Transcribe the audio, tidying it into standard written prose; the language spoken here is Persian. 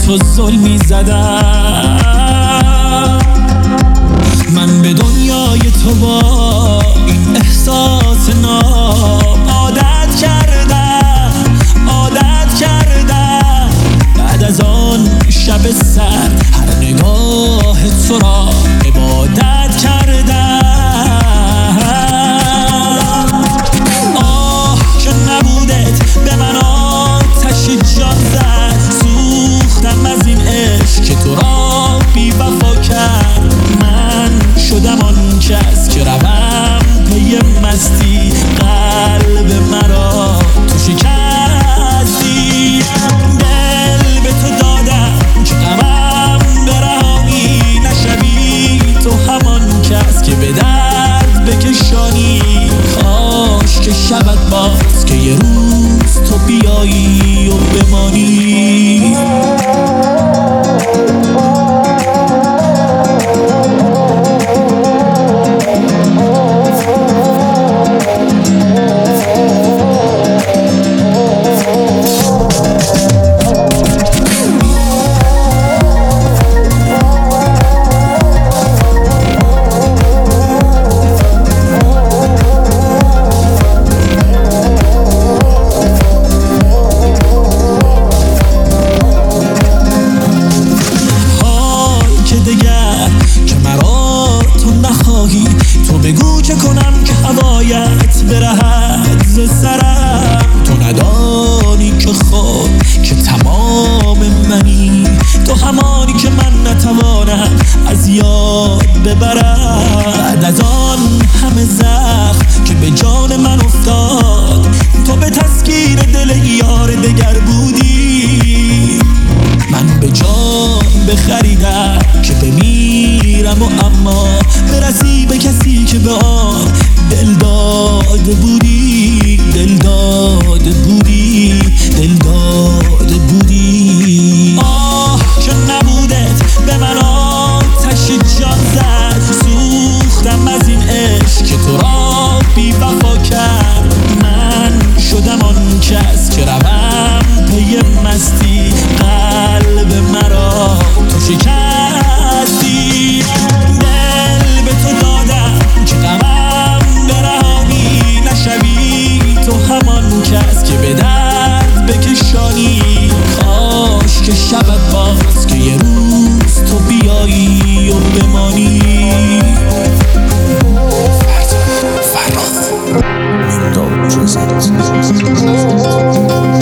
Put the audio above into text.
تو ظلمی زدم. من به دنیای تو با این احساس ناب عادت کردم بعد از آن شب سرد هر نگاه تو را عبادت کردم. آه که نبودت به من آتش جان زد، سوختم از این عشق که تو را بی وفا کرد. من شدم آن کس که روم پی مستی، قلب مرا تو شکستی. دل به تو دادم که غمم برهانی، نشوی تو همان کس که به درد بکشانی. کاش که شود باز که یه روز تو بیایی و بمانی. تو بگو چه کنم که هوایت برهد ز سرم. تو ندانی که خود که تمام منی، تو همانی که من نتوانم از یاد ببرم. بعد از آن همه زخم که به جان من افتاد، تو به تسکین دل یار دگر بودی. من به جان بخریدم که بمیرم و اما برسی به کسی که به آن دل داده بودی، دل داده بودی، دل داده بودی. آه که نبودت به من آتش جان زد، سوختم از این عشق که تو را بی وفا کرد. من شدم آن کس که روم پی مستی، قلب مرا تو شکستی. دل به تو دادم که غمم برهانی، نشوی تو همان کس که به درد بکشانی. کاش که شود باز که یه روز تو بیایی و بمانی. فردا